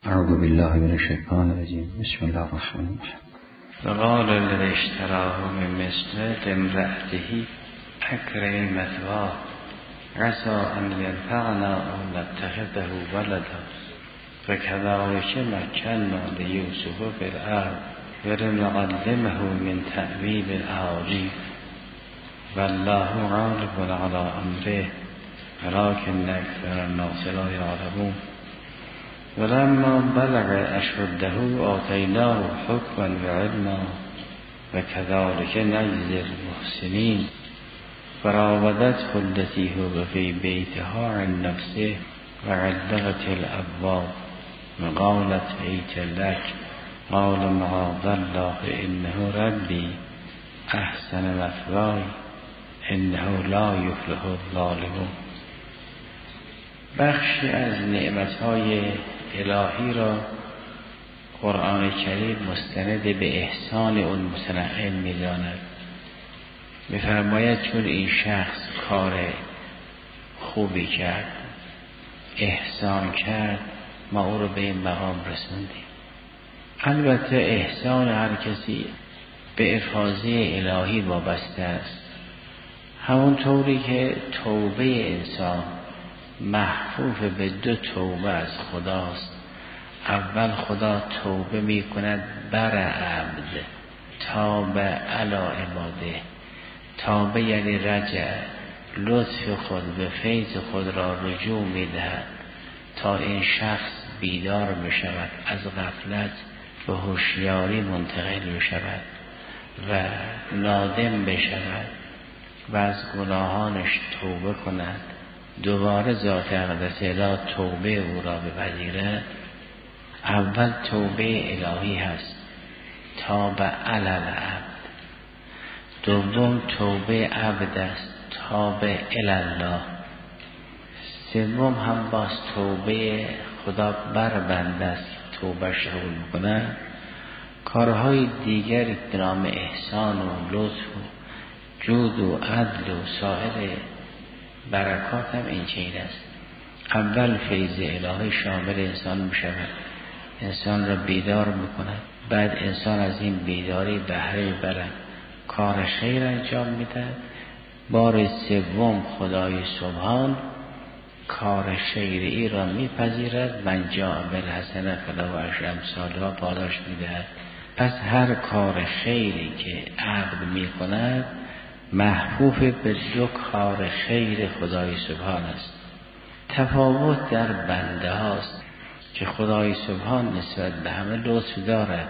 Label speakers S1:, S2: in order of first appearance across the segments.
S1: اعوذ بالله من الشیطان الرجیم. بسم الله الرحمن الرحیم.
S2: وقال الذي اشتراه من مصر لامرأته اکرمی مثواه عسى ان ينفعنا او نتخذه ولدا فكذلك مكنا ليوسف في الارض ولنعلمه من تأویل الاحاديث والله غالب على امره ولكن اکثر الناس لا يعلمون. ولما بلغ اشده آتیناه حکما وعلما وكذلك نجزي المحسنین. فراودته التي هو في بيتها عن نفسه وغلقت الابواب وقالت هيت لك قال معاذ الله انه ربي احسن مثواي انه لا يفلح الظالمون. بخشی از نعمتهای الهی را قرآن کریم مستند به احسان اون متنعم می‌داند. می‌فرماید چون این شخص کار خوبی کرد، احسان کرد، ما او رو به این مقام رسوندیم. البته احسان هر کسی به افاضه الهی وابسته است. همون طوری که توبه انسان محفوف به دو توبه از خداست. اول خدا توبه می کند بر عبد تاب علی عباده. توبه یعنی رجع، لطف خود به فیض خود را رجوع می دهد تا این شخص بیدار می شود، از غفلت به هوشیاری منتقل می شود و نادم بشود و از گناهانش توبه کند. دوباره ذات اقدس الهی توبه او را بپذیرد. اول توبه الهی هست، تاب علی العبد. دوم توبه عبد است، تاب الی الله. سوم هم باز توبه خدا بر بنده است، توبه قبول می‌کند. کارهای دیگری به نام احسان و لطف و جود و عدل و سایر برکات هم این چنین است. اول فیض الهی شامل انسان می‌شود، انسان را بیدار می‌کند. بعد انسان از این بیداری بهره برد، کار خیر انجام می‌دهد. بار سوم خدای سبحان کار خیری را می‌پذیرد. من جاء بالحسنة فله عشر امثالها پاداش می‌دهد. پس هر کار خیری که عبد می‌کند محفوف به دو کار خیر خدای سبحان است. تفاوت در بنده هاست که خدای سبحان نسبت به همه لطف دارد.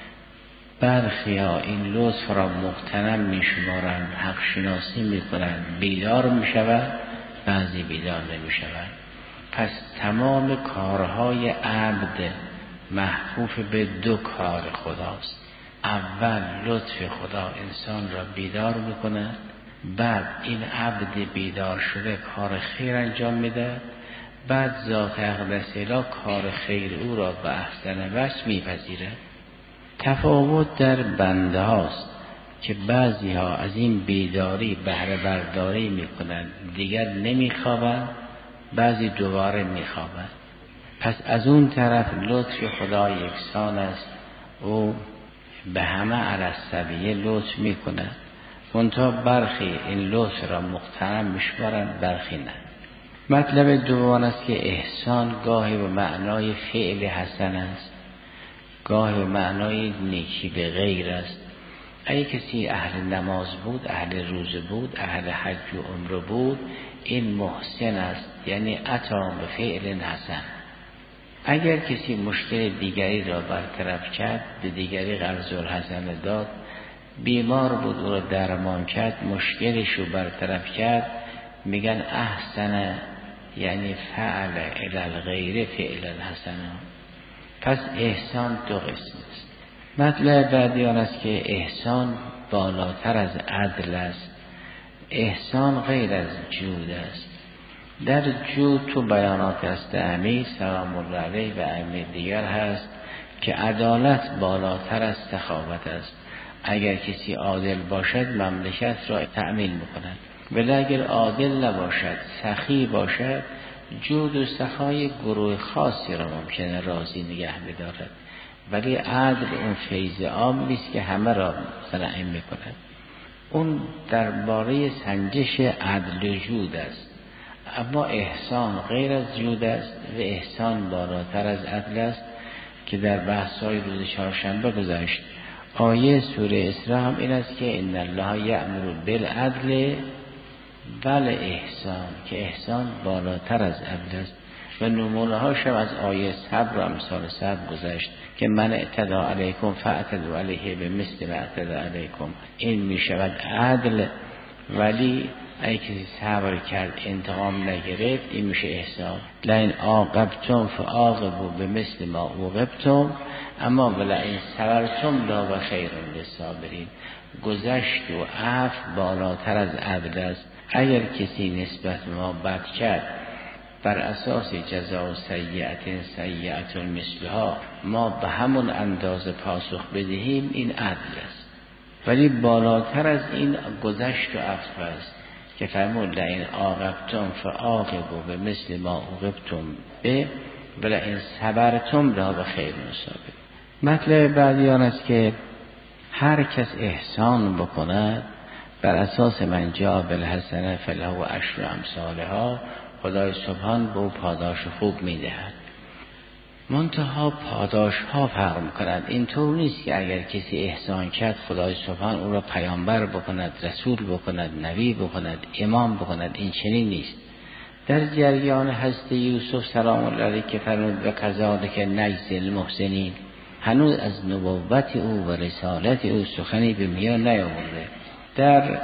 S2: برخی ها این لطف را مغتنم می شمارند، حق شناسی می کنند، بیدار می شود، بعضی بیدار نمی شود. پس تمام کارهای عبد محفوف به دو کار خداست. اول لطف خدا انسان را بیدار میکنه، بعد این عبد بیدار شده کار خیر انجام میده، بعد ذات اقدس الهی کار خیر او را به احسن وجه میپذیره. تفاوت در بنده هاست که بعضی ها از این بیداری بهره برداری میکنند، دیگر نمیخوابند، بعضی دوباره میخوابند. پس از اون طرف لطف خدا یکسان است، او به همه علی لطف میکنه. منتها برخی این لطف را مغتنم میشمارند، برخی نه. مطلب دوم است که احسان گاهی به معنای فعل حسن است، گاهی به معنای نیکی به غیر است. اگه کسی اهل نماز بود، اهل روزه بود، اهل حج و عمره بود، این محسن است، یعنی عطا به فعل حسن. اگر کسی مشکل دیگری را برطرف کرد، به دیگری قرض الحسن داد، بیمار بود او را درمان کرد، مشکلش رو برطرف کرد، میگن احسن، یعنی فعل الی الغیر فعل الحسن. پس احسان دو قسم است. مطلب بعدی آن است که احسان بالاتر از عدل است. احسان غیر از جود است. در جود تو بیانات است امیر سلام الله علیه و امیر دیگر هست که عدالت بالاتر از سخاوت است. اگر کسی عادل باشد مملکت را تأمین میکند، ولی اگر عادل نباشد، سخی باشد، جود و سخای گروه خاصی را ممکنه راضی نگه بدارد، ولی عدل اون فیض عام نیست که همه را منعم میکند. اون درباره سنجش عدل و جود است، اما احسان غیر از جود است و احسان بالاتر از عدل است که در بحث‌های روز چهارشنبه گذشت. آیه سوره اسراء هم این است که ان الله یأمر بالعدل والاحسان، که احسان بالاتر از عدل است و نمونه هاش از آیه صبر و امثال صبر گذشت که من اعتدى علیکم فاعتدوا علیه بمثل ما اعتدى علیکم. این می شود عدل، ولی اگه کسی صبر کرد انتقام نگرفت این میشه احسان. لئن عاقبتم فعاقبوا بمثل ما عوقبتم اما ولئن صبرتم لهو خیر للصابرین. گذشت و عفو بالاتر از عدل است. اگر کسی نسبت به ما بد کرد بر اساس جزاء سیئة سیئة مثلها ما به همون اندازه پاسخ بدهیم، این عدل است. ولی بالاتر از این گذشت و عفو است که فرمود لئن عاقبتم فعاقبوا بمثل ما عوقبتم به ولئن صبرتم لهو خیر للصابرین. مطلب بعدی آن است که هر کس احسان بکند بر اساس من جاء بالحسنه فله عشر امثالها، خدای سبحان به او پاداش خوب میدهد. منتها پاداش ها فرق میکنند. این طور نیست که اگر کسی احسان کرد خدای سبحان او را پیامبر بکند، رسول بکند، نبی بکند، امام بکند. این چنین نیست. در جریان حضرت یوسف سلام الله علیه که فرمود و کذالک نجزی المحسنین، هنوز از نبوت او و رسالت او سخنی به میان نیاورده. در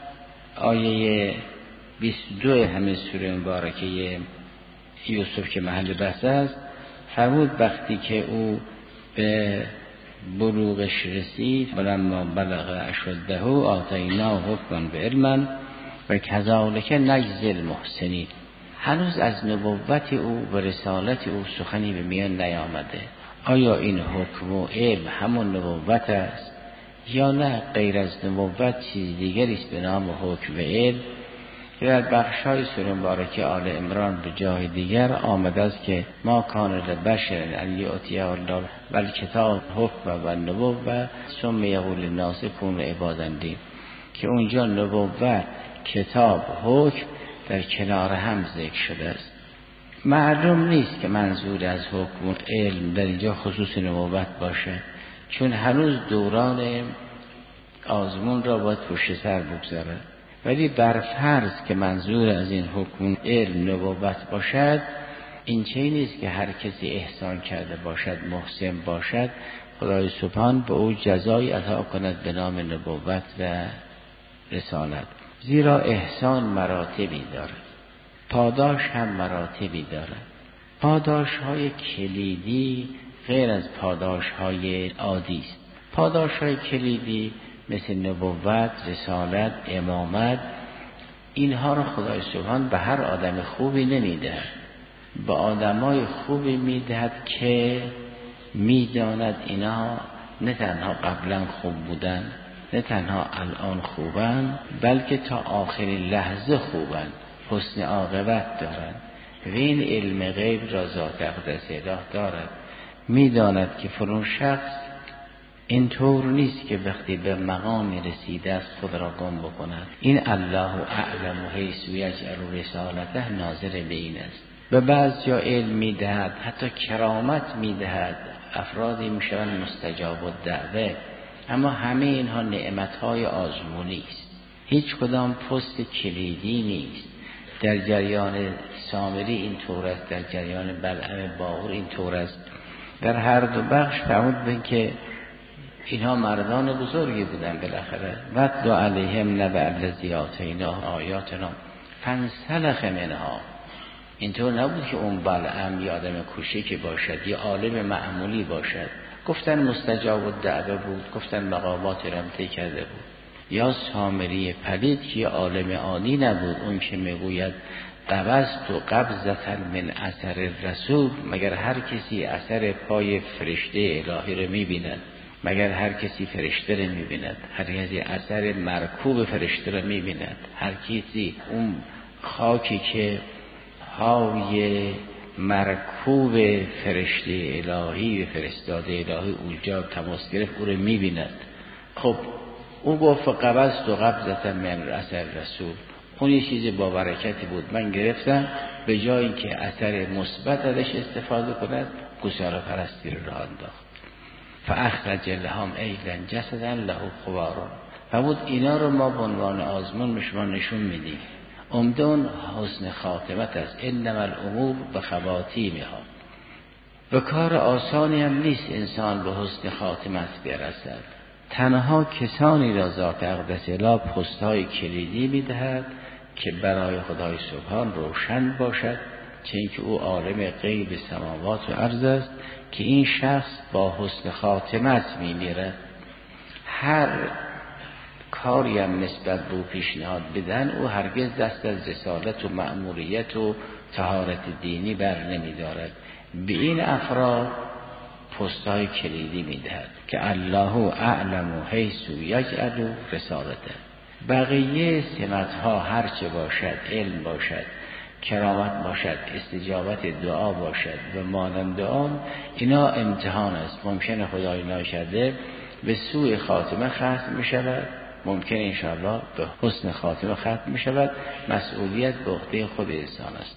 S2: آیه 22 همین سوره مبارکه یوسف که محل بحث است فرمود وقتی که او به بلوغش رسید ولما بلغ اشده آتیناه حکما و علما و کذالک نجزی المحسنین. هنوز از نبوت او و رسالت او سخنی به میان نیامده. آیا این حکم و علم همون نبوت است یا نه غیر از نبوت چیز دیگری است به نام حکم و علم؟ که در بخش‌های سوره مبارکه آل عمران به جای دیگر آمده است که ما کان لبشر ان یؤتیه الله والکتاب حکم و نبوة ثم یقول للناس کونوا عبادا لی، که اونجا نبوت، کتاب، حکم در کنار هم ذکر شده است. معلوم نیست که منظور از حکم و علم در اینجا خصوص نبوت باشه، چون هنوز دوران آزمون را باید پشت سر بگذاره. ولی بر فرض که منظور از این حکم علم نبوت باشد، این چیزی نیست که هر کسی احسان کرده باشد، محسن باشد، خدای سبحان به او جزایی عطا کند به نام نبوت و رسالت. زیرا احسان مراتبی دارد، پاداش هم مراتبی دارد. پاداش های کلیدی غیر از پاداش های عادی است. پاداش های کلیدی مثل نبوت، رسالت، امامت، اینها را خدای سبحان به هر آدم خوبی نمیدهد، به آدمای خوبی میدهد که میداند اینا نه تنها قبلا خوب بودن، نه تنها الان خوبن، بلکه تا آخرین لحظه خوبن، حسن عاقبت دارن و این علم غیب را ذات اقدس اله دارد. میداند که فلان شخص این طور نیست که وقتی به مقام رسیده است خود را گم بکند. این الله اعلم حیث یجعل رسالته ناظر به این است. به بعض جا علم میدهد، حتی کرامت میدهد، افرادی میشوند مستجاب الدعوه، اما همه اینها نعمتهای آزمونی است، هیچ کدام پست کلیدی نیست. در جریان سامری این طور است، در جریان بلعم باقور این طور است. در هر دو بخش فرمود بین که اینها مردان بزرگی بودن. بالاخره وَاتْلُ عَلَیْهِمْ نَبَأَ الَّذِی آتَیْنَاهُ آیاتنا فانسلخ منها. اینطور نبود که اون بلعم یا آدم کوچکی باشد یا عالم معمولی باشد. گفتن مستجاب الدعوه بود، گفتن مقامات رمته کرده بود. یا سامری پلید که عالم عالی نبود، اون که میگوید قبضت و قبضة من اثر رسول، مگر هر کسی اثر پای فرشته الهی رو میبیند؟ مگر هر کسی فرشته رو میبیند؟ هر کسی اثر مرکوب فرشته رو میبیند؟ هر کسی اون خاکی که پای مرکوب فرشته الهی و فرستاده الهی اونجا تماس گرفت، او رو می‌بیند. خب او گفت قبضت و قبضة من اثر رسول، اون یه چیز با برکتی بود، من گرفتم، به جای اینکه اثر مثبت ازش استفاده کند گوساله پرستی رو راه انداخت. فاخرج لهم عجلا جسدا له خوار. فرمود اینا رو ما به عنوان آزمون به شما نشون میدیم، عمده اون حسن خاتمت است. انما الامور بخواتیمها. و کار آسانی هم نیست انسان به حسن خاتمت برسد. تنها کسانی را ذات اقدس اله پست‌های کلیدی میدهد که برای خدای سبحان روشن باشد، چون که او عالم غیب سماوات و ارض است که این شخص با حسن خاتمت میمیرد. هر کاری هم نسبت به او پیشنهاد بدن، او هرگز دست از رسالت و مأموریت و طهارت دینی بر نمیدارد. به این افراد پست‌های کلیدی میدهد که الله اعلم حیث یجعل رسالته. بقیه سمت‌ها هرچه باشد، علم باشد، کرامت باشد، استجابت دعا باشد و مانند آن، اینا امتحان است. ممکنه خدای ناشده به سوء خاتمه ختم می شود، ممکن انشاءالله به حسن خاتمه ختم می شود. مسئولیت به عهده خود انسان است.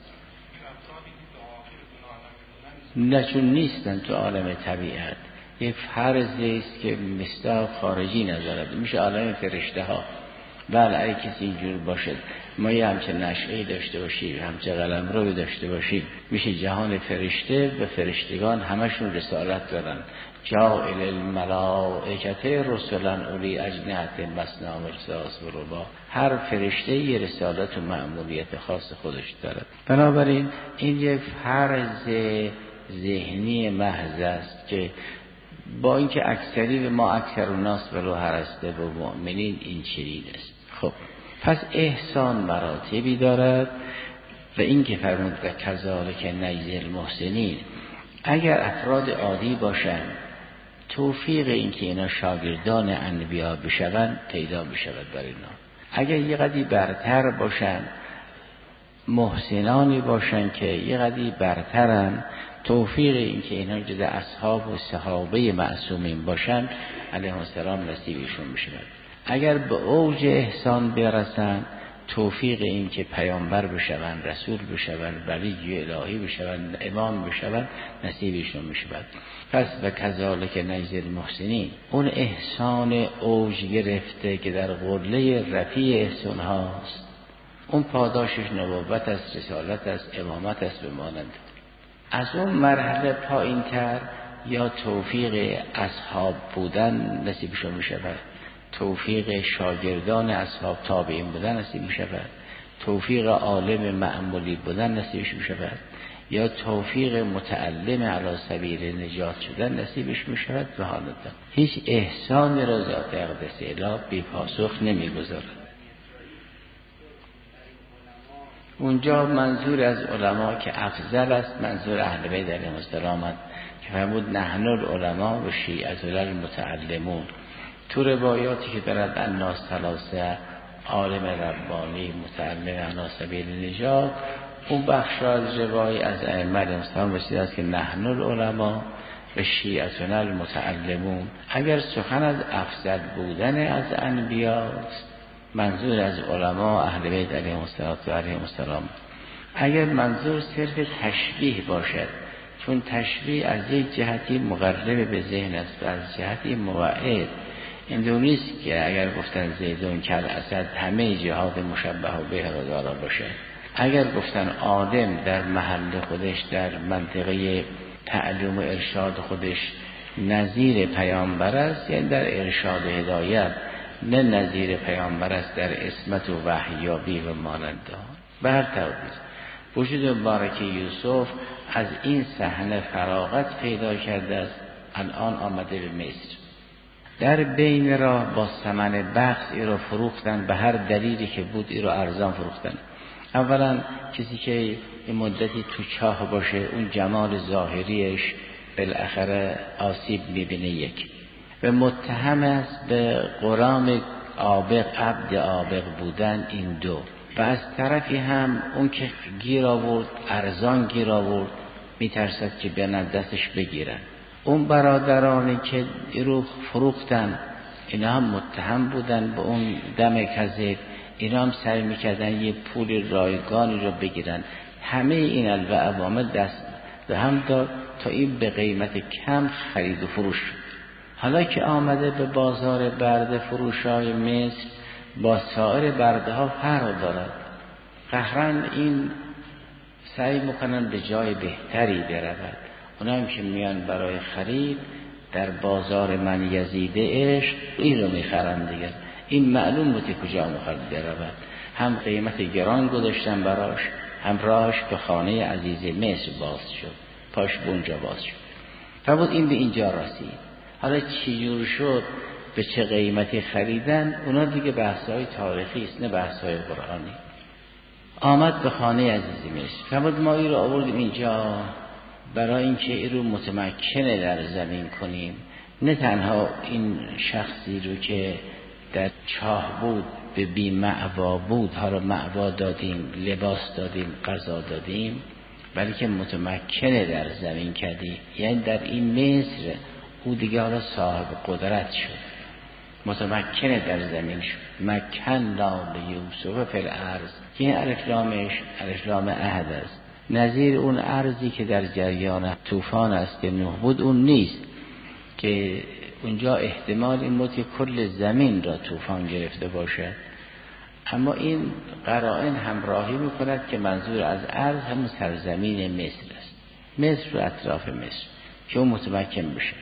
S2: نه چون نیستن تو عالم طبیعت، یک فرضی است که مصداق خارجی ندارد، میشه عالم فرشته ها. بله اگه کسی اینجور باشد، ما یه همچه نشعی داشته باشیم، همچه قلمرو داشته باشیم، میشه جهان فرشته و فرشتگان همشون رسالت دارن. جاعل الملائکة رسلا اولی اجنحة مثنی و ثلاث و رباع. هر فرشته یه رسالت و مأموریت خاص خودش دارد. بنابراین این یک فرض ذهنی محض است که با اینکه اکثری به ما اکثر الناس ولو هرسته و مؤمنین این چنین است. خب پس احسان مراتبی دارد و این که فرمود و کذالک نجزی المحسنین. اگر افراد عادی باشند، توفیق این که اینا شاگردان انبیا بشوند پیدا بشود برای اینا. اگر یه قدری برتر باشند، محسنانی باشند که یه قدری برترن، توفیق این که اینا جز اصحاب و صحابه معصومین باشند علیهم السلام نصیبشون میشود. اگر به اوج احسان برسند، توفیق این که پیامبر بشوند، رسول بشوند، ولی الهی بشوند، امام بشوند نصیبشون میشود. پس و کذالک نجزی المحسنین، اون احسان اوج گرفته که در قله رفیع احسان هاست، اون پاداشش نبوت است، رسالت است، امامت است به مانند. از اون مرحله پایین تر یا توفیق اصحاب بودن نصیبشون می شود، توفیق شاگردان اصحاب تابعین بودن نصیب می شود، توفیق عالم معمولی بودن نصیبش می شود، یا توفیق متعلم علی سبیل نجات شدن نصیبش می شود. و حالتا هیچ احسان را ذات اقدس اله بی پاسخ نمی گذارد. اونجا منظور از علما که افضل است منظور اهل بیت علیهم السلام که فرمود نحن العلماء و شیعة المتعلمون. تو روایاتی که دارد الناس ثلاثه، عالم ربانی، متعلم علی سبیل نجات، اون بخش از روایی از ائمه علیهم السلام رسیده است که نحن العلماء و شیعة المتعلمون. اگر سخن از افضل بودن از انبیاست، منظور از علما اهل بیت علیهم السلام. اگر منظور صرف تشبیه باشد، چون تشبیه از یک جهتی مقرب به ذهن است و از جهتی موعد، این نیست که اگر گفتن زیدون کل اسد همه جهات مشبه و به دارا باشه. اگر گفتن آدم در محل خودش، در منطقه تعلیم و ارشاد خودش نظیر پیامبر است، یعنی در ارشاد هدایت، نه نظیر پیامبر است در عصمت و وحیابی و مانند آن. به هر طریق وجود مبارک یوسف از این صحنه فراغت پیدا کرده است. الان آمده به مصر، در بین راه با ثمن بخس ای رو فروختن، به هر دلیلی که بود ای رو ارزان فروختن. اولا کسی که این مدتی تو چاه باشه، اون جمال ظاهریش بالاخره آسیب میبینه یک، و متهم است به غلام عابق، عبد عابق بودن. این دو و از طرفی هم اون که گیر آورد ارزان گیر آورد میترسد که بیان دستش بگیرن. اون برادرانی که رو فروختن اینا هم متهم بودن به اون دم کذب، اینا هم سعی میکردن یه پول رایگانی رو بگیرن. همه این و عوامل دست به هم داد تا این به قیمت کم خرید و فروش شد. حالا که آمده به بازار برده فروشای مصر با سایر برده ها فرق دارد. قهرن این سعی میکنن به جای بهتری برود. اونا هم که میان برای خرید در بازار من یزیده عشق این رو میخرن دیگه. این معلوم بوده کجا میخواد برود. هم قیمت گران گذاشتن براش، هم راهش به خانه عزیز مصر باز شد، پاش به اونجا باز شد. فرمود این به اینجا رسید. حالا چی جور شد، به چه قیمتی خریدن، اونا دیگه بحث‌های تاریخی است نه بحث‌های قرآنی. آمد به خانه عزیز مصر. فرمود ما این رو آوردیم اینجا برای اینکه این رو متمکن در زمین کنیم. نه تنها این شخصی رو که در چاه بود به بی مأوا بود، ها رو مأوا دادیم، لباس دادیم، غذا دادیم، بلکه متمکن در زمین کردیم. یعنی در این مصر او دیگه حالا صاحب قدرت شد، متمکن در زمین شد. مکن لا یوسف فی الارض، این الف لامش الف لام عهد است، نظیر اون ارضی که در جریان طوفان است که نوح بود اون نیست که اونجا احتمال این بود که کل زمین را طوفان گرفته باشد. اما این قرائن همراهی میکند که منظور از ارض همون سرزمین مصر است، مصر و اطراف مصر که اون متمکن بشه.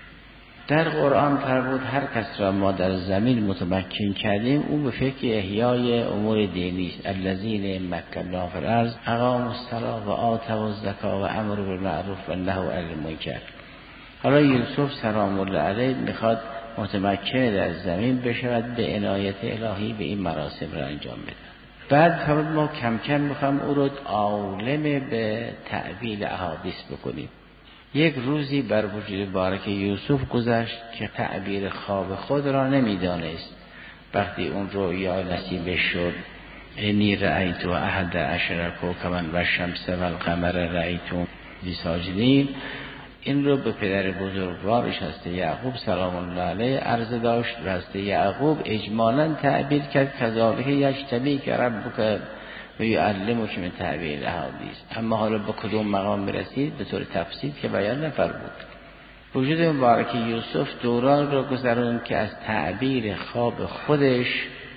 S2: در قرآن فرمود هر کس را ما در زمین متمکن کردیم او به فکر احیای امور دینی است. الذین مکناهم فی الارض اقاموا الصلاة و آتوا الزکاة و امروا بالمعروف و نهوا عن المنکر. حالا یوسف سلام الله علیه میخواد متمکن در زمین بشود، به عنایت الهی به این مراسم را انجام بده. بعد فرمود ما کم کم میخوام او رو عالم به تعبیل احادیث بکنیم. یک روزی بر وجود بارک یوسف گذشت که تعبیر خواب خود را نمیدانست. وقتی اون رویا نصیب شد، انی رأیت احد عشر کوکبا و الشمس و القمر رأیت ساجدین، این رو به پدر بزرگوارش هست یعقوب سلام الله علیه عرض داشت و هست یعقوب اجمالا تعبیر کرد کذالک یجتبی که ربک و یعلمک من تعبیر احادیث. اما حالا به کدوم مقام میرسید به طور تفصیل که بیان نفرمود. وجود مبارک یوسف دوران رو گذرون که از تعبیر خواب خودش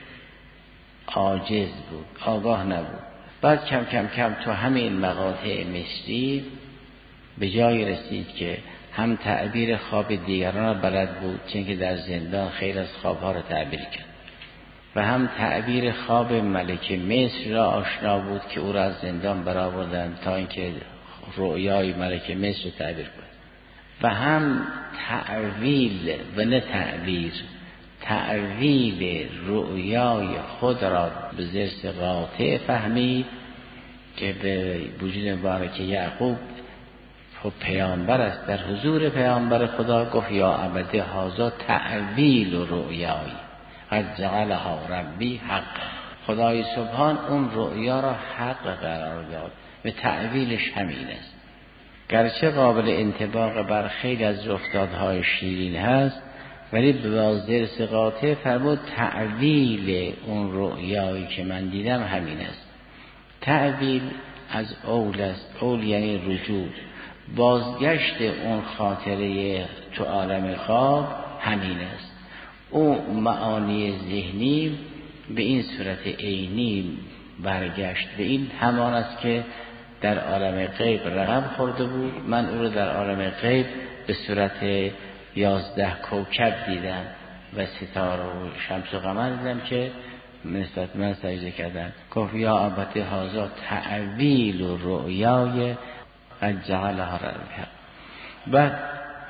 S2: عاجز بود، آگاه نبود. بعد کم کم کم تو همین مقاطع مصری به جای رسید که هم تعبیر خواب دیگران را بلد بود، چون که در زندان خیلی از خوابها را تعبیر کرد، و هم تعبیر خواب ملک مصر را آشنا بود که او را از زندان برآوردند تا اینکه رؤیای ملک مصر را تعبیر کند. و هم تعویل و نه تعبیر، تعویل رؤیای خود را به ذرس قاطع فهمید که به وجود مبارک یعقوب خب پیامبر است، در حضور پیامبر خدا گفت یا عبده هذا تعویل رؤیای قد جعلها ربی حق. خدای سبحان اون رؤیا را حق قرار داد و تعویلش همین است. گرچه قابل انطباق بر خیلی از رخدادهای شیرین هست، ولی به ذرس قاطع فرمود تعویل اون رؤیایی که من دیدم همین است. تعویل از اول است، اول یعنی رجوع، بازگشت اون خاطره تو عالم خواب همین است. او معانی ذهنی به این صورت عینی برگشت، به این همان است که در عالم غیب رقم خورده بود. من او رو در عالم غیب به صورت 11 کوکب دیدم و ستاره و شمس و قمر دیدم که نسبت من سجده کردن. گفت یا ابت هذا تعویل و رؤیای قد جعلها ربی. بعد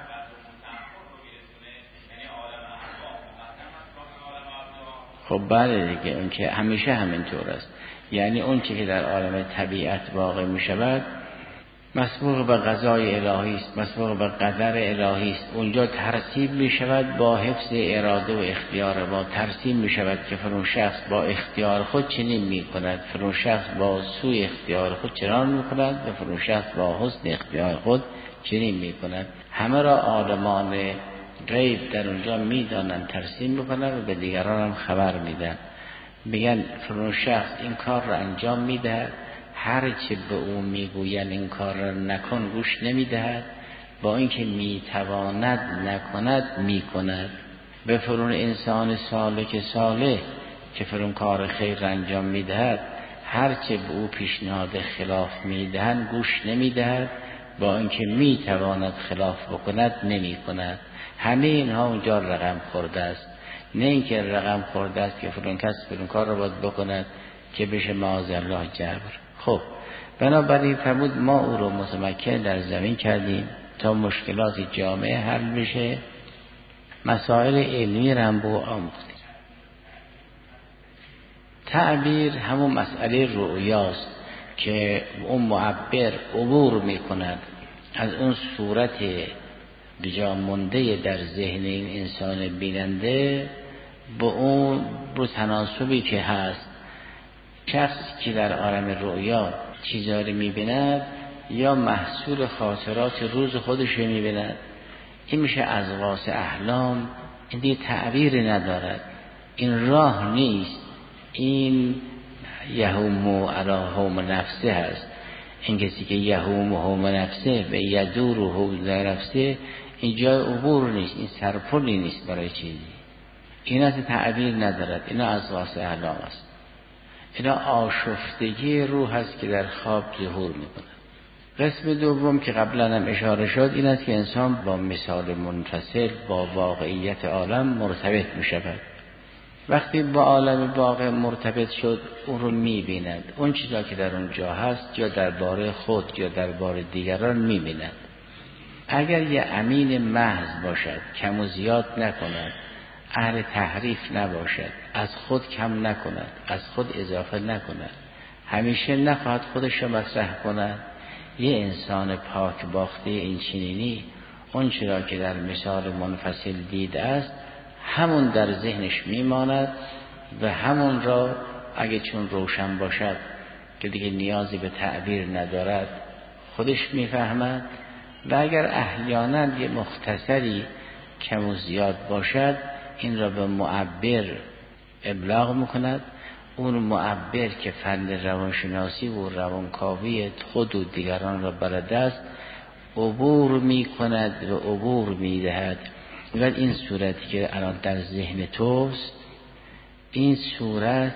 S2: خب بله دیگه، اون که همیشه همینطور است. یعنی اون که در عالم طبیعت واقع می شود مسبوق به قضای الهی است، مسبوق به قدر الهی است. اونجا ترتیب می شود با حفظ اراده و اختیار ما. ترتیب می شود که فلان شخص با اختیار خود چنین می کند، فلان شخص با سوء اختیار خود چنان می کند و فلان شخص با حسن اختیار خود چنین می کند. همه را عالمان غیب در اونجا می دانند، ترتیب می کنند و به دیگران هم خبر میدن. میگن فلان شخص این کار را انجام میدهد، هر چه به او میگوین این کار را نکن گوش نمیدهد، با اینکه میتواند نکند میکند. به فلان انسان سالک صالح که فلان کار خیر انجام میدهد، هر چه به او پیشنهاد خلاف میدهند گوش نمیدهد، با اینکه میتواند خلاف بکند نمیکند. همه اینها اونجا رقم خورده است. نه اینکه رقم خورده است که فلان کس فلان کار را باید بکند که بشه معاذالله جبر. خب بنابراین فرمود ما او رو متمکن در زمین کردیم تا مشکلات جامعه حل بشه، مسائل علمی را هم به او آموختیم. تعبیر همون مسئله رؤیاست که اون معبر عبور میکند از اون صورت بجا مونده در ذهن این انسان بیننده به اون رو تناسبی که هست. شخصی که در عالم رؤیا چیزایی میبیند یا محصول خاطرات روز خودش میبیند، این میشه اضغاث احلام. این دیگه تعبیری ندارد، این راه نیست، این یهوم علی هوم نفسه هست. این کسی که یهوم هوم نفسه و یدور هوم نفسه، این جای عبور نیست، این سرپلی نیست برای چیزی. این از تعبیر ندارد، این اضغاث احلام است. اینا آشفتگی روح است که در خواب ظهور میکنه. قسم دوم که قبلا هم اشاره شد این است که انسان با مثال منفصل با واقعیت عالم مرتبط میشود. وقتی با عالم واقع مرتبط شد اون رو میبیند، اون چیزا که در اونجا هست یا درباره خود یا درباره دیگران میبیند. اگر یه امین محض باشد، کم و زیاد نکند، اهل تحریف نباشد، از خود کم نکند، از خود اضافه نکند، همیشه نخواهد خودش را مطرح کند، یه انسان پاک باخته این چنینی اون چرا که در مثال منفصل دیده است همون در ذهنش میماند و همون را اگه چون روشن باشد که دیگه نیازی به تعبیر ندارد خودش میفهمد، و اگر احیانا یه مختصری کم و زیاد باشد این را به معبر ابلاغ میکند. اون معبر که فن روانشناسی و روانکاوی خود و دیگران را بلد است عبور میکند و عبور میدهد. و این صورتی که الان در ذهن توست، این صورت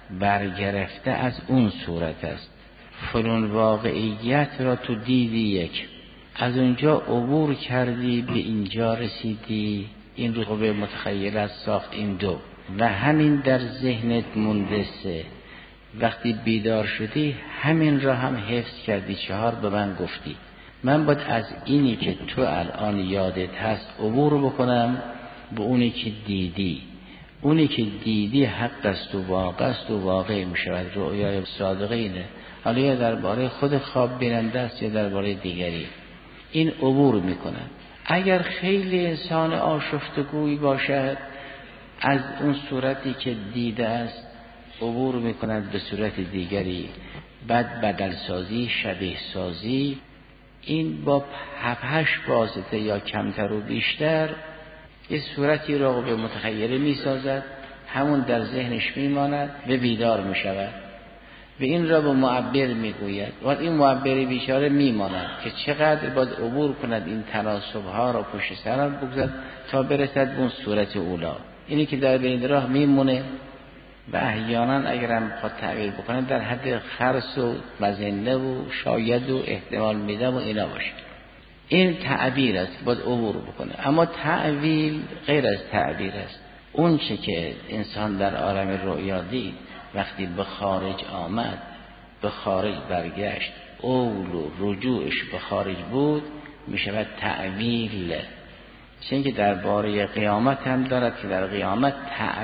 S2: برگرفته از اون صورت است. فلان واقعیت را تو دیدی یک، از اونجا عبور کردی به اینجا رسیدی، این رو به متخیل از ساخت این دو، و همین در ذهنت مونده سه. وقتی بیدار شدی همین را هم حفظ کردی، چهار به من گفتی. من باید از اینی که تو الان یادت هست عبور بکنم به اونی که دیدی. اونی که دیدی حق است و واقع است و واقع می شود، رؤیای صادقه اینه. حالا یا درباره خود خواب بیننده است یا درباره دیگری، این عبور می کنن. اگر خیلی انسان آشفتگوی باشد از اون صورتی که دیده است عبور می کند به صورت دیگری، بعد بدل سازی، شبیه سازی، این با 7-8 واسطه یا کمتر و بیشتر یه صورتی را به متخیله می سازد، همون در ذهنش می ماند و بیدار می شود و این را به معبر می گوید و این معبر بیچاره می ماند که چقدر باید عبور کند این تناسب ها را پشت سر بگذارد تا برسد به اون صورت اولا. اینی که در بین راه می مونه و احیانا اگرم خواهد تعبیر بکنه در حد خرس و مزنه و شاید و احتمال میده و اینا باشه. این تعبیر است که باید عبور بکنه. اما تعبیر غیر از تعبیر است. اون چه که انسان در عالم رؤیا دید وقتی به خارج آمد، به خارج برگشت، اول و رجوعش به خارج بود، میشود تعویل. چون که درباره قیامت هم دارد که در قیامت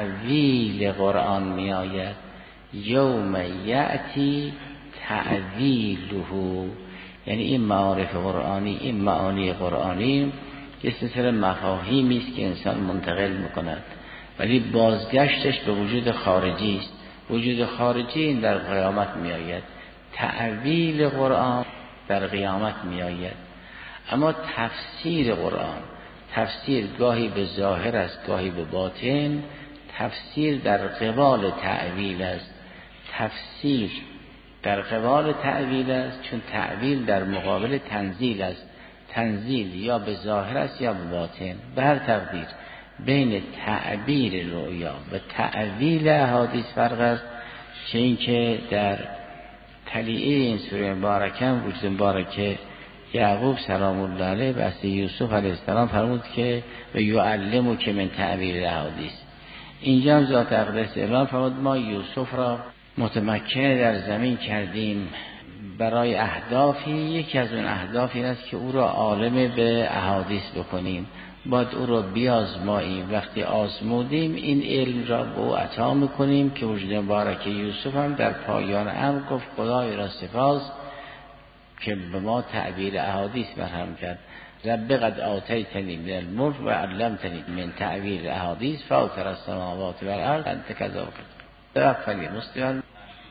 S2: تعویل قرآن می آید. یوم یأتی تعویله، یعنی این معارف قرآنی، این معانی قرآنی یه سلسله مفاهیمی است که انسان منتقل میکند، ولی بازگشتش به وجود خارجی است. وجود خارجی این در قیامت میآید، تأویل قرآن در قیامت میآید. اما تفسیر قرآن، تفسیر گاهی به ظاهر است گاهی به باطن، تفسیر در قبال تأویل است. تفسیر در قبال تأویل است، چون تأویل در مقابل تنزیل است. تنزیل یا به ظاهر است یا به باطن. به هر تقدیر بین تعبیر رؤیا و تأویل احادیث فرق است، چه اینکه در تلیعه این سوره مبارکه وجود مبارکه یعقوب سلام الله علیه بحث یوسف علیه السلام فرمود که و یعلمو که من تعبیر احادیث. اینجا هم ذات اقدس اعلان فرمود ما یوسف را متمکن در زمین کردیم برای اهدافی. یکی از اون اهدافی است که او را عالم به احادیث بکنیم، باید او را بیازماییم. وقتی آزمودیم این علم را به او عطا میکنیم که وجود مبارک یوسف هم در پایان امر گفت خدای را سپاس که به ما تعبیر احادیث برهم کرد. رب قد آتیتنی من الملک و علمتنی من تعبیر احادیث فاطر السماوات و الارض انت کذالک توفنی مسلما.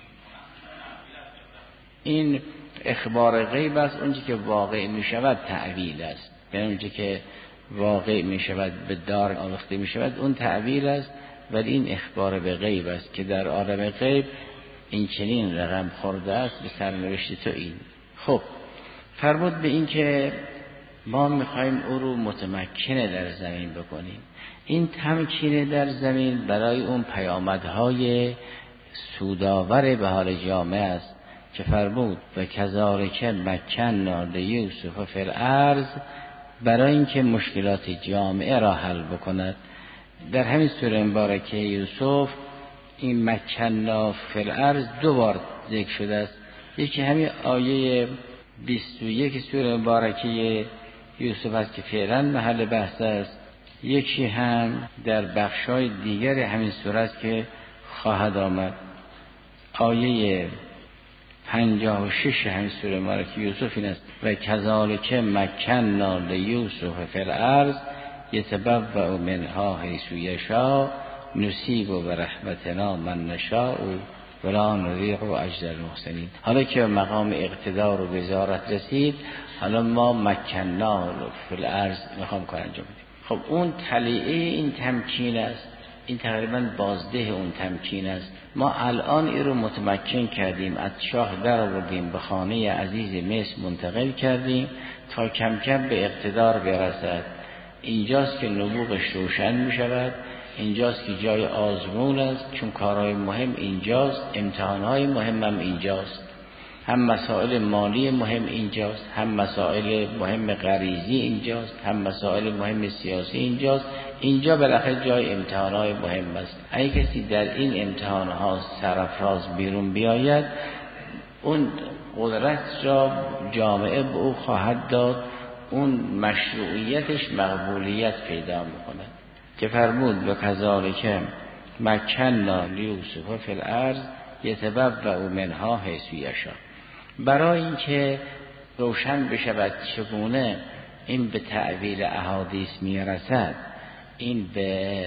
S2: این اخبار غیب است. اونچه که واقع می شود تعویل است، یعنی اونچه که واقع می شود به دار آوخته می شود اون تعویل است، ولی این اخبار به غیب است که در عالم غیب این چنین رقم خورده است به سرنوشت تو این. خب فرمود به این که ما میخوایم او رو متمکنه در زمین بکنیم. این تمکینه در زمین برای اون پیامدهای سودآور به حال جامعه است که فرمود و کذالک مکننا لیوسف فی الارض، برای اینکه مشکلات جامعه را حل بکند. در همین سوره مبارکه یوسف این مکننا فی الارض دو بار ذکر شده است. یکی همین آیه 21 سوره مبارکه یوسف است که فعلا محل بحث است، یکی هم در بخشای دیگر همین سوره است که خواهد آمد. آیه 56 همین سوره مبارکه یوسف این است و کذالک مکننا لیوسف فی الارض یتبوأ منها حیث یشاء نصیب برحمتنا من نشاء ولا نضیع اجر المحسنین. حالا که مقام اقتدار و وزارت رسید، حالا ما مکننا فی الارض میخوام کار انجام بدیم. خب اون تلیعه این تمکین است، این تقریبا بازده اون تمکین است. ما الان این رو متمکن کردیم، از شاه در آوردیم به خانه عزیز مصر منتقل کردیم تا کم کم به اقتدار برسد. اینجاست که نبوغش روشن می شود، اینجاست که جای آزمون است، چون کارهای مهم اینجاست، امتحانهای مهم هم اینجاست، هم مسائل مالی مهم اینجاست، هم مسائل مهم غریزی اینجاست، هم مسائل مهم سیاسی اینجاست. اینجا بالاخره جای امتحانهای مهم است. اگه کسی در این امتحانها سرفراز بیرون بیاید، اون قدرت را جامعه به او خواهد داد، اون مشروعیتش مقبولیت پیدا میکنه که فرمود و کذالک مکننا لیوسف فی الارض یتبوأ منها حیث یشاء. برای اینکه روشن بشود چگونه این به تأویل احادیث میرسد، این به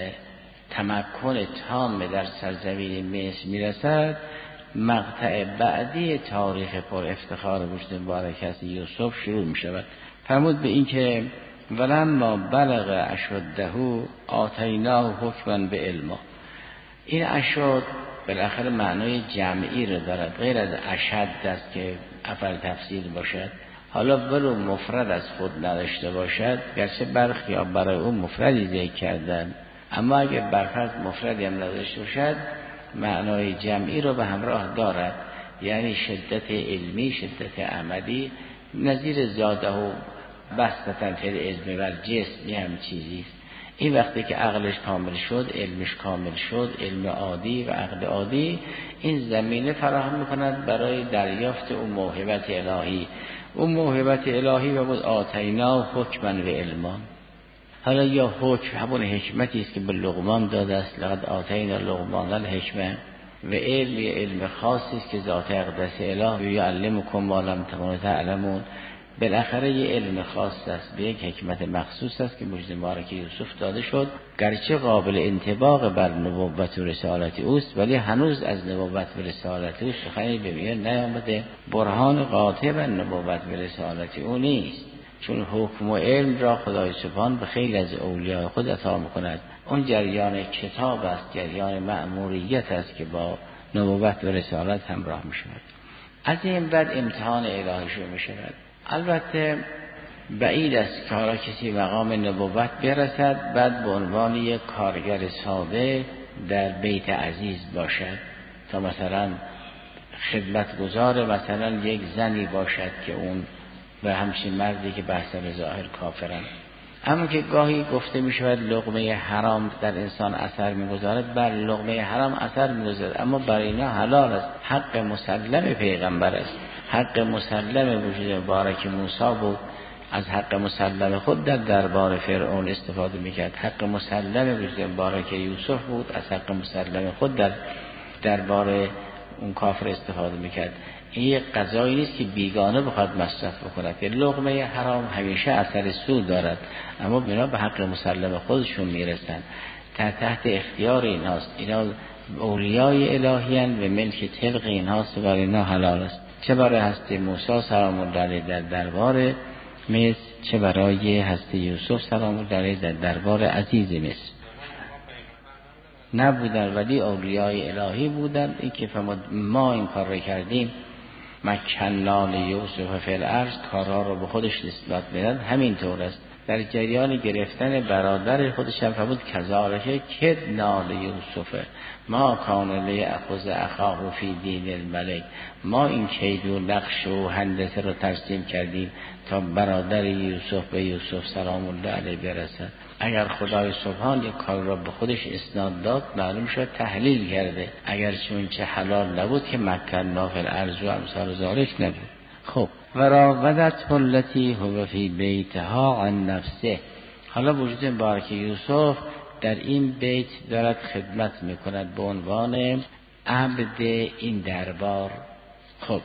S2: تمکن تام در سرزمین مصر میرسد، مقطع بعدی تاریخ پر افتخار وجود مبارک از یوسف شروع میشود. فرمود به این که ولما بلغ اشده آتیناه حکما به علما. این اشد بالاخره معنای جمعی رو دارد، غیر از اشد است که افعل تفصیل باشد. حالا ولو مفرد از خود نداشته باشد، گرچه برخی ها برای اون مفردی ذکر کردن، اما اگر برفرض مفردی هم نداشته باشد معنای جمعی رو به همراه دارد، یعنی شدت علمی، شدت عملی، نظیر زاده و بسطتن فی العلم و الجسم یه هم چیزیست. این وقتی که عقلش کامل شد، علمش کامل شد، علم عادی و عقل عادی، این زمینه فراهم میکند برای دریافت اون موهبت الهی. اون موهبت الهی و بود آتینا حکما و علما. حالا یا حکم همون حکمتی است که به لقمان داده است، لقد آتینا لقمان الحکمه، و علم خاصی است که ذات اقدس اله یعلمکم ما لم تکونوا تعلمون. بالاخره یه علم خاص است، به یک حکمت مخصوص است که مژده مبارک یوسف داده شد، گرچه قابل انطباق بر نبوت و رسالت اوست، ولی هنوز از نبوت و رسالت او سخنی به میان نیامده. برهان قاطع بر نبوت و رسالت او نیست، چون حکم و علم را خدای سبحان به خیلی از اولیاء خود عطا میکند. اون جریان کتاب است، جریان مأموریت است که با نبوت و رسالت همراه میشود. از این بعد امتحان الهی شروع میشود. البته بعید است که حالا کسی مقام نبوت برسد بعد به عنوان یک کارگر ساده در بیت عزیز باشد، تا مثلا خدمتگزار مثلا یک زنی باشد که اون و همچین مردی که بحث ظاهر کافرن. اما که گاهی گفته می شود لقمه حرام در انسان اثر می گذارد، بر لقمه حرام اثر می گذارد، اما برای اینا حلال است، حق مسلم پیغمبر است، حق مسلم وجود مبارک موسی بود، از حق مسلم خود در دربار فرعون استفاده می کرد. حق مسلم وجود مبارک یوسف بود، از حق مسلم خود در دربار اون کافر استفاده می کرد. این یک قضایی نیست که بیگانه بخواد مصرف بکند، که لقمه حرام همیشه اثر سود دارد، اما اینا به حق مسلم خودشون میرسن، تحت اختیار ایناست، اینا اولیای الهیان و ملک طلق ایناست و برای اینا حلال است، چه برای هستی موسی سلام الله علیه در دربار مصر، چه برای هستی یوسف سلام الله علیه در دربار عزیز مصر. نبودن ولی اولیای الهی بودن. این که ما این کار رو کردیم، مکننا لیوسف فی الارض، کارها رو به خودش نسبت میداد، همین طور است. در جریان گرفتن برادر خودش هم فرمود کذالک کدنا لیوسف ما کان لیأخذ اخاه فی دین الملک، ما این کید و نقش و هندسه رو ترسیم کردیم تا برادر یوسف به یوسف سلام الله علیه برسد. اگر خدای سبحان یک کار را به خودش اسناد داد، معلوم شد تحلیل کرده، اگر چون چه حلال نبود که مکننا فی الارض و امثال ذالک نبود. خب و راودته التی هو فی بیتها عن نفسه، حالا وجود مبارک یوسف در این بیت دارد خدمت میکند به عنوان عبد این دربار. خب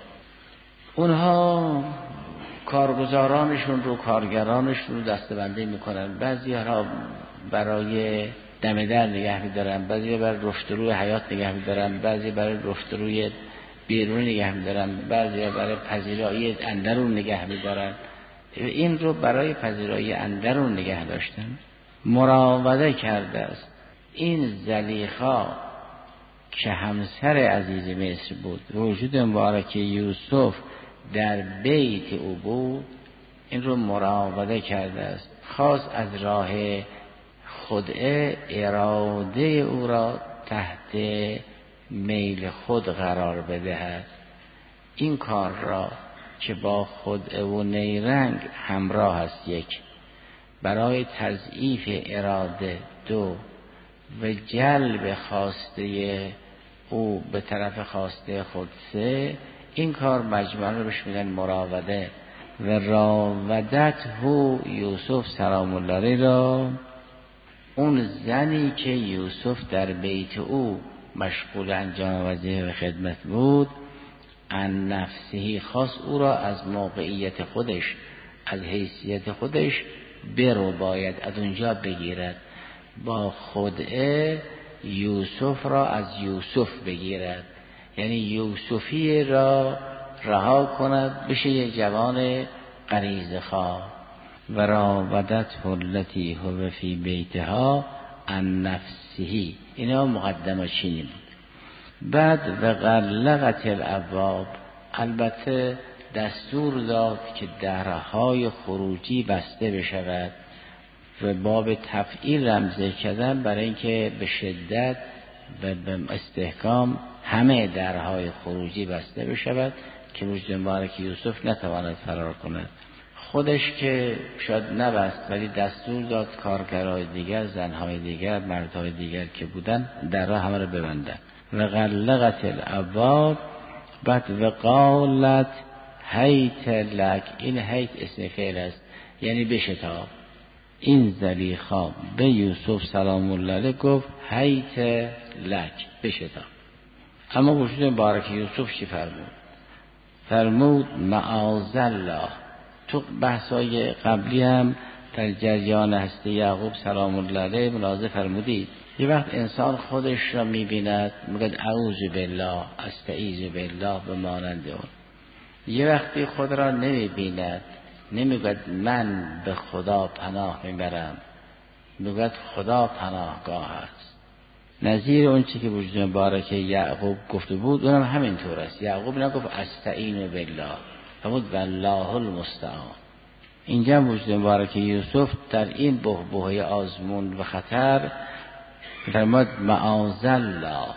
S2: اونها کارگزارانشون رو، کارگرانشون رو دسته‌بندی میکنن، بعضی ها برای دم در نگه میدارن، بعضی برای رشد روی حیات نگه میدارن، بعضی برای رشد روی بیرون نگه میدارن، بعضی برای پذیرایی اندرون نگه میدارن. این رو برای پذیرایی اندرون نگه داشتن مراوده کرده است. این زلیخا که همسر عزیز مصر بود، وجود مبارک یوسف در بیت او بود، این رو مراوده کرده است، خاص از راه خدعه اراده او را تحت میل خود قرار بدهد. این کار را که با خدعه و نیرنگ همراه است، یک برای تضعیف اراده، دو و جلب خواسته او به طرف خواسته خود، سه این کار مجموعاً رو بهش میگن مراوده. و راودت هو یوسف سلام الله علیه را، اون زنی که یوسف در بیت او مشغول انجام وظیفه و خدمت بود، عن نفسه، خاص او را از موقعیت خودش، از حیثیت خودش برو، باید از اونجا بگیرد، با خدعه یوسف را از یوسف بگیرد، یعنی یوسفی را رها کند، بشه یک جوان غریزه خواه. و راودته التی هو فی بیتها عن نفسه، اینا مقدمه چینی بود. بعد و غلقت الابواب، البته دستور داد که درهای خروجی بسته بشود و باب تفعیل رمزه کردن برای اینکه به شدت و به استحکام همه درهای خروجی بسته بشود که وجود مبارک یوسف نتواند فرار کند. خودش که شاید نبست ولی دستور داد کارگرای دیگر، زنهای دیگر، مردهای دیگر که بودن درها همه رو ببندن. و غلقت الابواب، بعد و قالت هیت لک، این هیت اسم فعل است یعنی بشتاب. این زلیخا به یوسف سلام الله علیه گفت هیت لک، بشتاب. اما وجود مبارک یوسف چی فرمود معاذالله. تو بحثای قبلی هم در جریان هستی یعقوب سلام الله علیه ملاحظه فرمودید یه وقت انسان خودش را میبیند میگه اعوذ بالله استعیذ بالله به مانند اون. یه وقتی خود را نمیبیند نمیگه من به خدا پناه میبرم، میگه خدا پناهگاه است. نظیر اون چی که وجود مبارک یعقوب گفته بود اونم همینطور است. یعقوب نگفت استعین بالله، فرمود والله المستعان. اینجا وجود مبارک یوسف در این بحبوحه آزمون و خطر فرمود معاذالله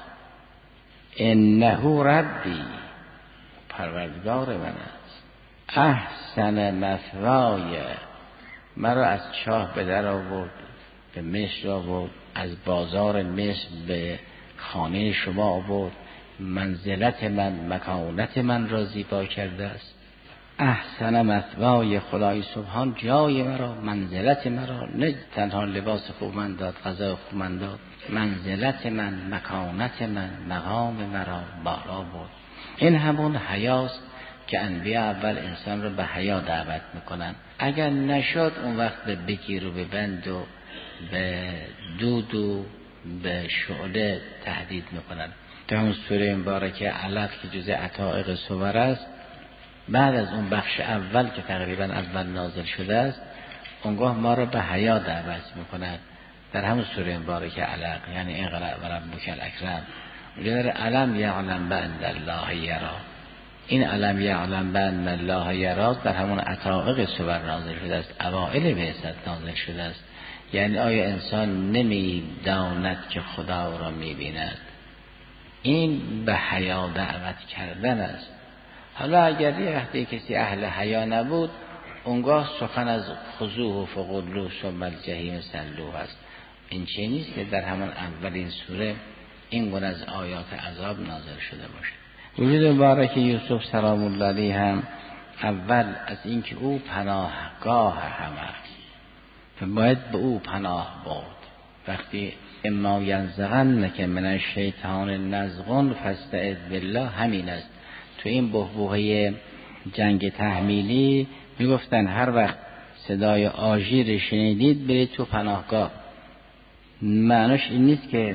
S2: انه ربی، پروردگار من است، احسن مثوای، مرا از چاه به در آورد به مصر آورد، از بازار مصر به خانه شما آورد، منزلت من مکانت من را زیبا کرده است. احسن مثوای، خدای سبحان جای مرا منزلت مرا نه تنها لباس خوب من داد غذا خوب من داد، منزلت من مکانت من مقام مرا بالا برد. این همون حیاست که انبیا اول انسان رو به حیا دعوت میکنن. اگر نشد اون وقت به بگیر و به بند و به دود و به شعله تهدید میکنن. در اون سوره مبارکه علق که جزء عتائق صور است، بعد از اون بخش اول که تقریبا اول نازل شده است اونگاه ما رو به حیا دعوت میکنند. در همون سوره مبارکه علق یعنی اقرأ و ربک الاکرم، اونجا در علم یعلم بأن الله یرا، این علم یعلم بأن الله یرا در همون عتائق صور نازل شده است، اوائل بعثت نازل شده است. یعنی آیا انسان نمیداند که خدا را میبیند؟ این به حیا دعوت کردن است. حالا اگر یه وقتی کسی اهل حیا نبود اونگاه سخن از خذوه فغلوه ثم الجحیم صلوه است. این چه نیست که در همان اولین سوره این گونه از آیات عذاب نازل شده باشه. وجود مبارک یوسف سلام الله علیه هم اول از اینکه او پناهگاه همه باید به او پناه برد. وقتی اما ینزغنک من الشیطان نزغ فاستعذ بالله همین است. تو این بحبوحه جنگ تحمیلی میگفتن هر وقت صدای آژیر شنیدید برید تو پناهگاه. معنیش این نیست که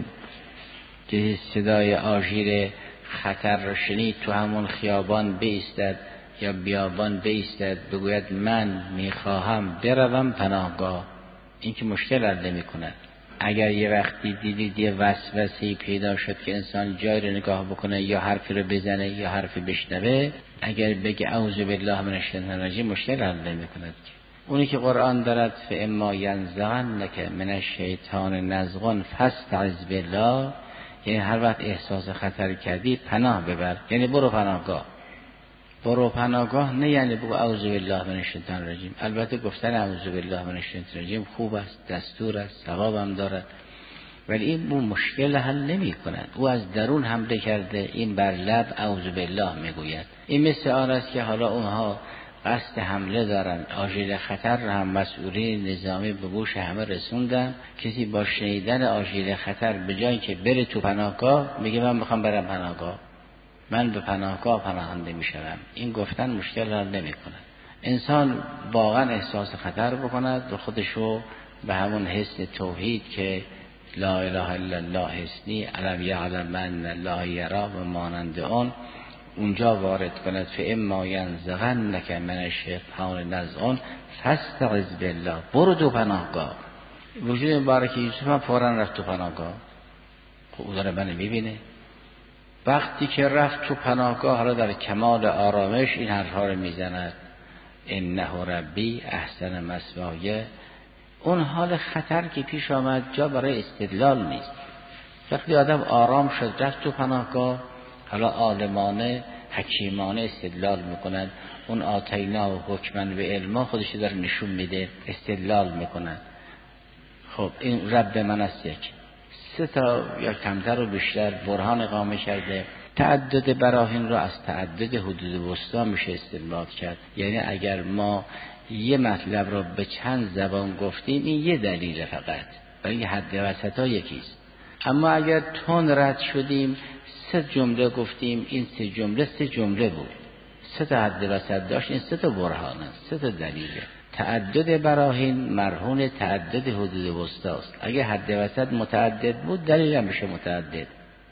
S2: صدای آژیر خطر را شنید تو همون خیابان بایستد یا بیابان بایستد بگوید من میخواهم بروم پناهگاه. این که مشکل حل نمی‌کند. اگر یه وقتی دیدید یه وسوسه‌ای پیدا شد که انسان جای رو نگاه بکنه یا حرفی رو بزنه یا حرفی بشنوه، اگر بگه اعوذ بالله من الشیطان الرجیم مشکل حل نمی‌کند. اونی که قرآن دارد فاما ینزغنک من الشیطان نزغ فاستعذ بالله، یعنی هر وقت احساس خطر کردی پناه ببر، یعنی برو پناهگاه. برو پناهگاه نه یعنی بگو اعوذ بالله من الشیطان الرجیم. البته گفتن اعوذ بالله من الشیطان الرجیم خوب است، دستور است، ثواب هم دارد، ولی این مشکل حل نمی کند. او از درون حمله کرده، این بر لب اعوذ بالله میگوید. این مثل آن است که حالا اونها قصد حمله دارن، آژیر خطر را هم مسئولین نظامی به گوش همه رسوندن. کسی با شنیدن آژیر خطر به جای که بره تو پناهگاه میگه من میخوام برم پناهگاه، من به پناهگاه پناهنده میشم. این گفتن مشکل را نمی کند. انسان واقعا احساس خطر بکند و خودشو به همون حس توحید که لا اله الا الله حسنی علم یعلم ان الله یرا و مانند آن اونجا وارد کند. فاما ینزغنک من الشیطان نزغ فاستعذ بالله، برو تو پناهگاه. وجود مبارک یوسف هم فوراً رفت تو پناهگاه. خب داره من میبینه. وقتی که رفت تو پناهگاه حالا در کمال آرامش این حرفا رو میزند انه ربی احسن مثوای. اون حال خطر که پیش آمد جا برای استدلال نیست. وقتی آدم آرام شد رفت تو پناهگاه، حالا عالمانه حکیمانه استدلال میکنند. اون آتینا و حکمن و علما خودش داره نشون میده، استدلال میکنند. خب این رب من است، یک سه تا یا کمتر و بیشتر برهان اقامه کرده. تعدد براهین رو از تعدد حدود وسطا میشه استنباط کرد. یعنی اگر ما یه مطلب رو به چند زبان گفتیم این یه دلیل فقط، ولی حد وسطا یکیست. اما اگر تون رد شدیم 3 جمله گفتیم، این 3 جمله بود، 3 تا حد وسط داشت، این 3 تا برهان است، 3 تا دلیله. تعدد براهین مرهون تعدد حدود وسطاست. اگه حد وسط متعدد بود دلیل هم بشه متعدد.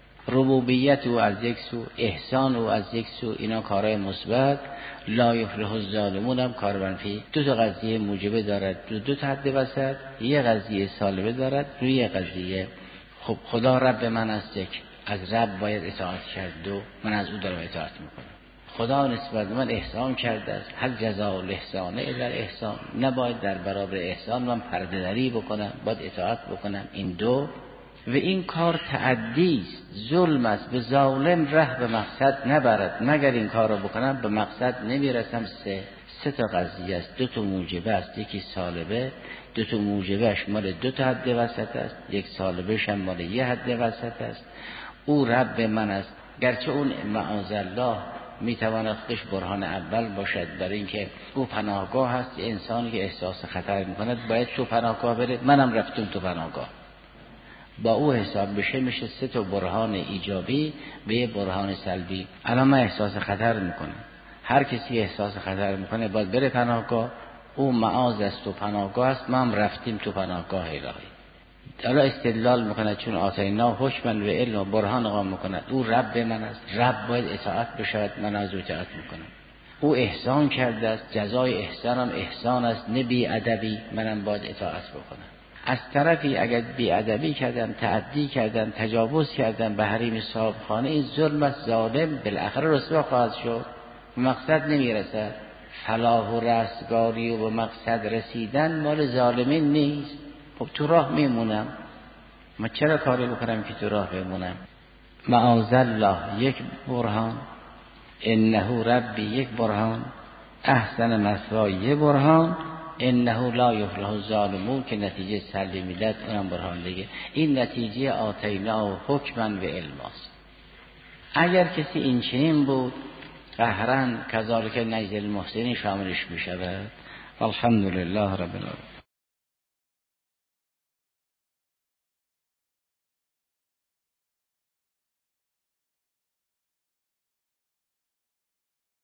S2: ربوبیت او از یک سو، احسان او از یک سو، اینا کارهای مثبت. لا یفلح الظالمون هم کار منفی. 2 تا قضیه موجبه دارد، 2 تا حد وسط، یه قضیه سالبه دارد، روی یه قضیه. خب خدا رب من است، یک، از رب باید اطاعت کرد. 2، من از او دارم اطاعت میکنم. خدا نسبت به من احسان کرده است، هل جزاء الاحسان الا الاحسان، نباید در برابر احسان من پرده دری بکنم، باید اطاعت بکنم. این 2. و این کار تعدی است، ظلم است، به ظالم ره به مقصد نبرد، مگر این کار رو بکنم به مقصد نمیرسم. 3 تا قضیه است، 2 تا موجبه است، یکی سالبه. 2 تا موجبهش مال 2 تا حد وسط است، یک سالبهش هم مال 1 حد وسط است. او رب من است، گرچه اون معاذالله میتواند خودش برهان اول باشد، برای اینکه او پناهگاه هست. انسانی که احساس خطر میکند باید تو پناهگاه بره، منم رفتم تو پناهگاه، با او حساب بشه، میشه 3 تا برهان ایجابی به یه برهان سلبی. الان من احساس خطر میکنم، هر کسی احساس خطر میکنه باید بره پناهگاه، او معاذ است و پناهگاه است، ما هم رفتیم تو پناهگاه الهی. حالا استدلال میکنه چون آتینا حکما و علم و برهان قام میکند، او رب من است، رب باید اطاعت بشود، من از او اطاعت میکنم. او احسان کرده است، جزای احسانم احسان است، نه بی ادبی، منم باید اطاعت بکنم. از طرفی اگر بی ادبی کردن، تعدی کردن، تجاوز کردن به حریم صاحب خانه، این ظلم است، ظالم بالاخره رسوا خواهد شد، به مقصد نمیرسد. فلاح و رستگاری و به مقصد رسیدن مال ظالمین نیست. خب تو راه میمونم، ما چرا کاری بکنم که تو راه بمونم؟ معاذالله 1 برهان، انه ربی 1 برهان، احسن مثوای 1 برهان، انه لا یفلح الظالمون که نتیجه سلبی میداد، اونم برهان دیگه. این نتیجه آتینا و حکما و علم است. اگر کسی این چنین بود قهرن کذالک نجزی المحسنین شاملش میشود. الحمدلله رب العالمین.